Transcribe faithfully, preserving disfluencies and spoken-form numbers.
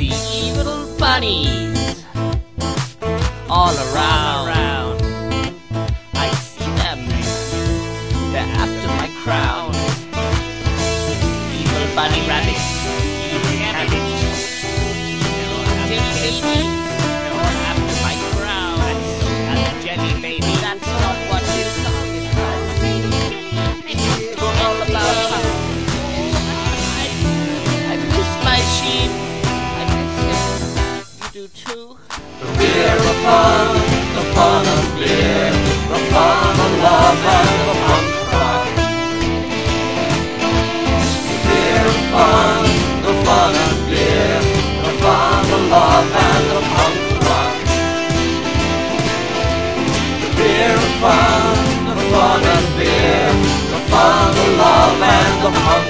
see evil bunnies all around. I see them, they're after my crown. Evil bunny rabbits, evil cabbage, jelly baby, they're all after my crown. And the jelly baby, that's not what we're talking about. It's all about how I, I miss my sheep. I miss him. You do too. The beer of fun, the fun of beer, the fun of love and the punk rock. The beer of fun, the fun of beer, the fun of love and the punk rock. The beer of fun, the fun of beer, the fun of love and the punk rock.